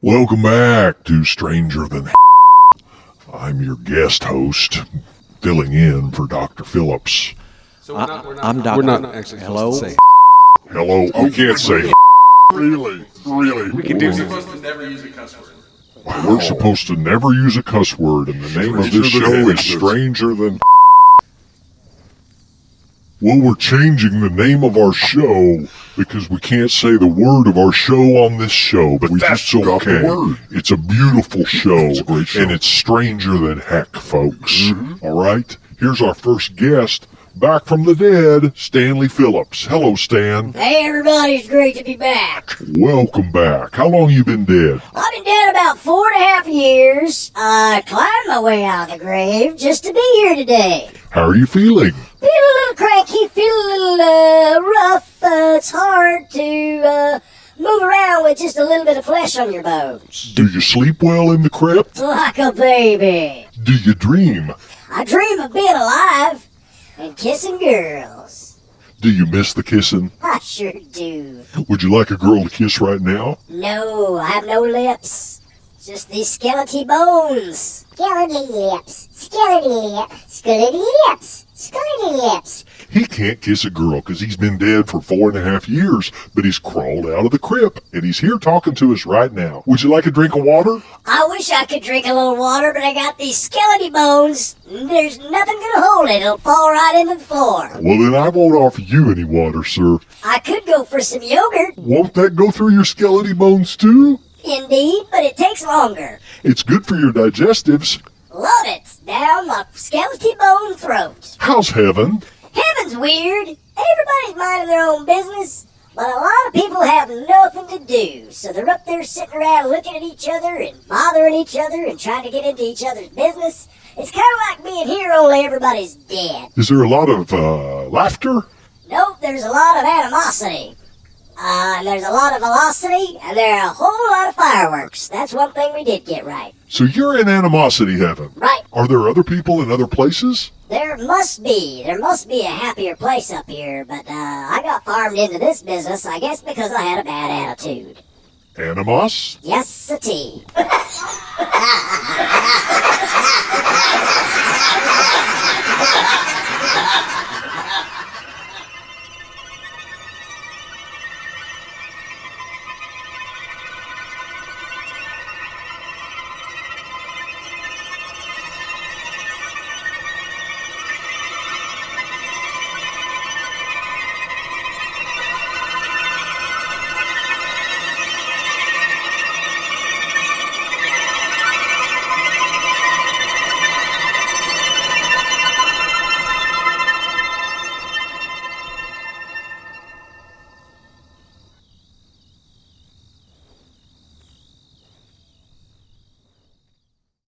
Welcome back to Stranger Than I'm your guest host, filling in for Dr. Phillips. So we're not actually Hello? supposed to say. Hello, we can't say really. We can do supposed to never use a cuss word. Wow. We're supposed to never use a cuss word, and the name of this show is Stranger Than. Well, we're changing the name of our show because we can't say the word of our show on this show, but that's okay. It's a beautiful show, it's a great show, and it's stranger than heck, folks. Mm-hmm. All right, here's our first guest, back from the dead, Stanley Phillips. Hello, Stan. Hey, everybody, it's great to be back. Welcome back. How long you been dead? I've been dead about 4.5 years. I climbed my way out of the grave just to be here today. How are you feeling? Feel a little cranky, feel a little rough. It's hard to move around with just a little bit of flesh on your bones. Do you sleep well in the crypt? Like a baby. Do you dream? I dream of being alive and kissing girls. Do you miss the kissing? I sure do. Would you like a girl to kiss right now? No, I have no lips. Just these skeleton bones. Skeleton lips. Skeleton lips. Skeleton lips. Skeleton lips. He can't kiss a girl because he's been dead for 4.5 years, but he's crawled out of the crypt, and he's here talking to us right now. Would you like a drink of water? I wish I could drink a little water, but I got these skeleton bones. There's nothing gonna hold it. It'll fall right into the floor. Well, then I won't offer you any water, sir. I could go for some yogurt. Won't that go through your skeleton bones, too? Indeed, but it takes longer. It's good for your digestives. Love it. Down my skeleton bone throat. How's heaven? Heaven's weird. Everybody's minding their own business, but a lot of people have nothing to do, so they're up there sitting around looking at each other and bothering each other and trying to get into each other's business. It's kind of like being here, only everybody's dead. Is there a lot of laughter? Nope, there's a lot of animosity. And there's a lot of velocity, and there are a whole lot of fireworks. That's one thing we did get right. So you're in animosity heaven. Right. Are there other people in other places? There must be. There must be a happier place up here, but I got farmed into this business, I guess because I had a bad attitude. Animos? Yes, sir.